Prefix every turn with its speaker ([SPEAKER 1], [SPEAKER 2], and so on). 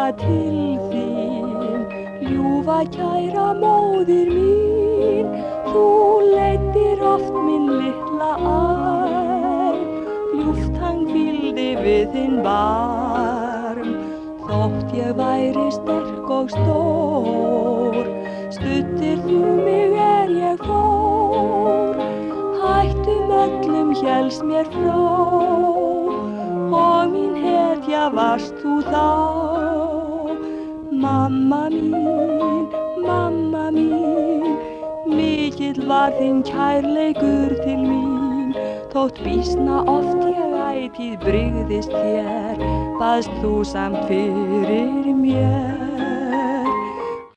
[SPEAKER 1] til þín, ljúfa kæra móðir mín, þú leiddir oft minn litla arm, ljúft hann hvíldi við þinn barm, þótt ég væri sterk og stór, studdir þú mig ég fór, hættum öllum hélst mér frá, og mín hetja varst þú þá. Mamma mín, mikill var þinn kærleikur til mín, þótt býsna oft ég ætíð brygðist þér, baðst þú samt fyrir mér.